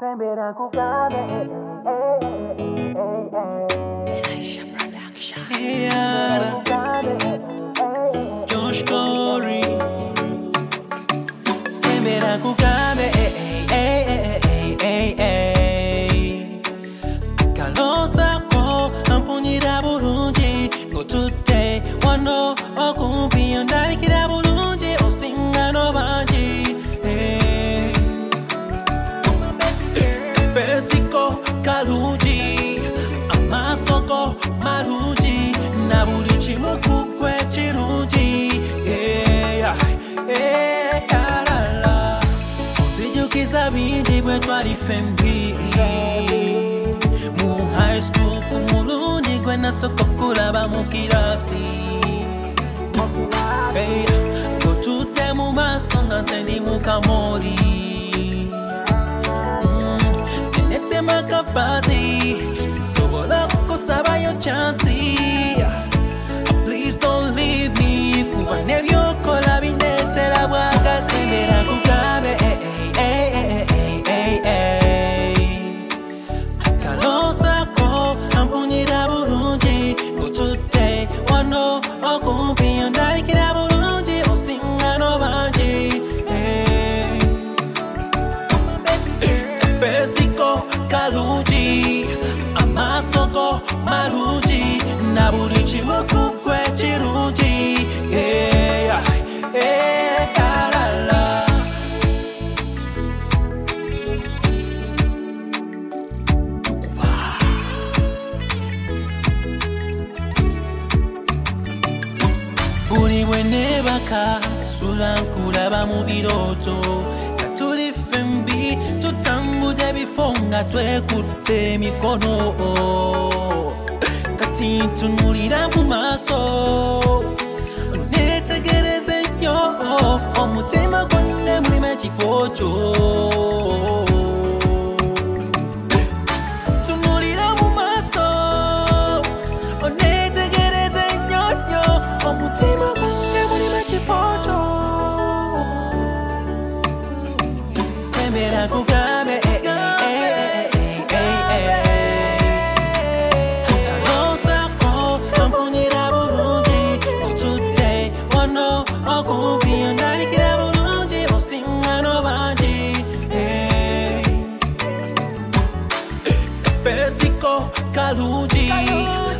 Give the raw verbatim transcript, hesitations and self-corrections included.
Sembera kukabe, eh, eh, eh, eh, eh. Elisha Production. Yeah, Kukabe, eh, eh, eh. Josh Corey. Sembera kukabe, eh, eh, eh, eh, eh, eh. Kalosa ko ampunyira bulungi ngotute wano okumpi ondabikira bulungi osingano bangi. Eh. Besiko kalungi amasoko malungi na buli kimu kukwe kirungi. Yeah, yeah, la, la. Onzijukiza bingi bwe twali fembi mu high school ku mulundi gwe nasooka okulaba mu kirasi. Hey, ng'otutte mu maaso nga nze ndi mu kamoli. Netema kapazi sobola kukusabayo chansi. Please don't leave me kuba nebyokola binetera bwaga. Sembera kukabe, eh, eh, eh, eh, eh, eh, eh. Akalosa ko ampunyira bulungi ngotute wano okumpi ondabikira bulungi osingano bangi. Eh. Besiko kalungi amasoko malungi na buli kimu kukwe kirungi. Yeah, yeah, la, la. Buli bwe neebaka sula nkulaba mu birooto nga tuli fembi tutambudde bifo nga twekutte emikono. Kati ntunulira mu maaso neetegereze nnyo omutima gwonna mulimu ekifo kyo. Tunulira mu maaso oneetegereze nnyo nnyo omutima gwonna mulimu ekifo kyo. Sembera kukabe, eh, eh, eh, eh, eh, eh. Akalosa ko ampunyira bulungi ngotute wano okumpi ondabikira bulungi osingano bangi. Eh. Besiko kalungi